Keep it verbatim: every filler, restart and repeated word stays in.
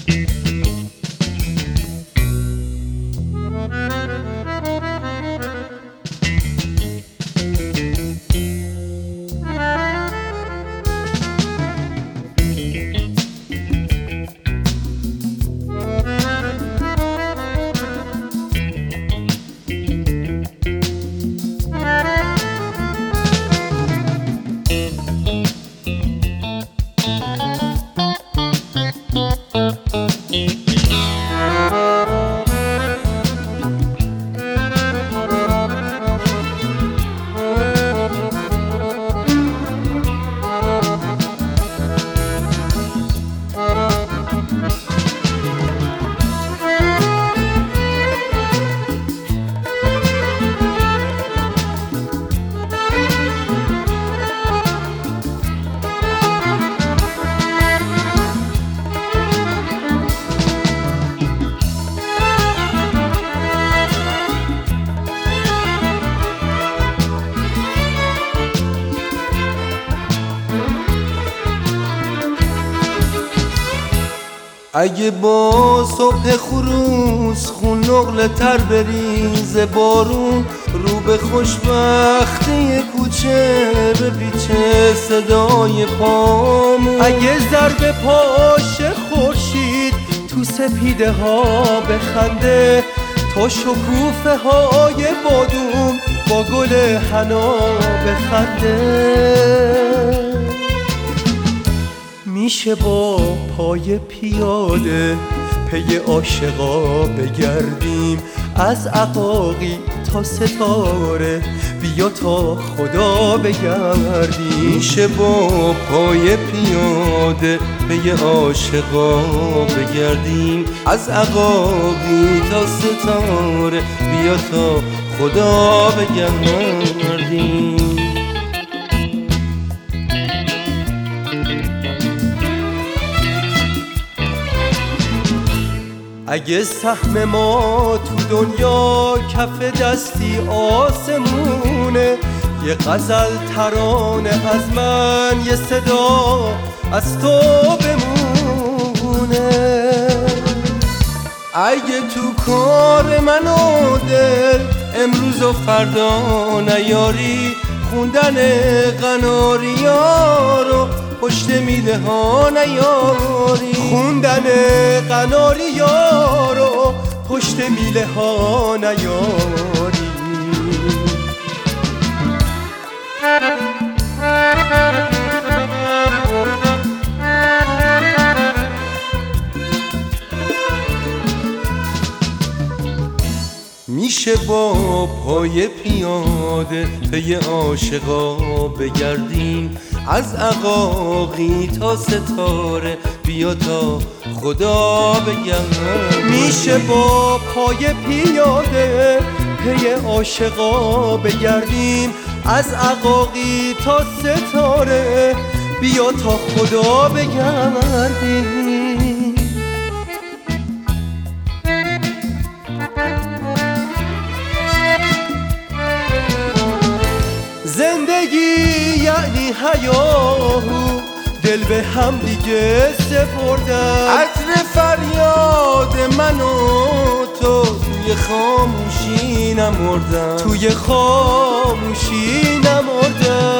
اگه با صبح خروس خون نقل تر بریزه بارون رو به خوشبختی کوچه بپیچه صدای پامون، اگه ضرب پاشه خورشید تو سپیده ها بخنده تا شکوفه های بادوم با گل حنا بخنده، میشه با پای پیاده پی عاشقا بگردیم از عقاقی تا ستاره بیا تا خدا بگردیم. میشه با پای پیاده پی عاشقا بگردیم از عقاقی تا ستاره بیا تا خدا بگردیم. اگه سهم ما تو دنیا کف دستی آسمونه، یه غزل ترانه از من یه صدا از تو بمونه، اگه تو کار من و دل امروز و فردا نیاری خوندن قناریا رو پشت میله ها نیاری، خوندن قناریا رو پشت میله ها نیاری. میشه با پای پیاده پی عاشقا بگردیم از عقاقی تا ستاره بیا تا خدا بگردیم. میشه با پای پیاده پی عاشقا بگردیم از عقاقی تا ستاره بیا تا خدا بگردیم. زندگی یعنی حیاهو دل به هم دیگه سپردن، عطر فریاد من و تو توی خاموشی نمردن، توی خاموشی نمردن.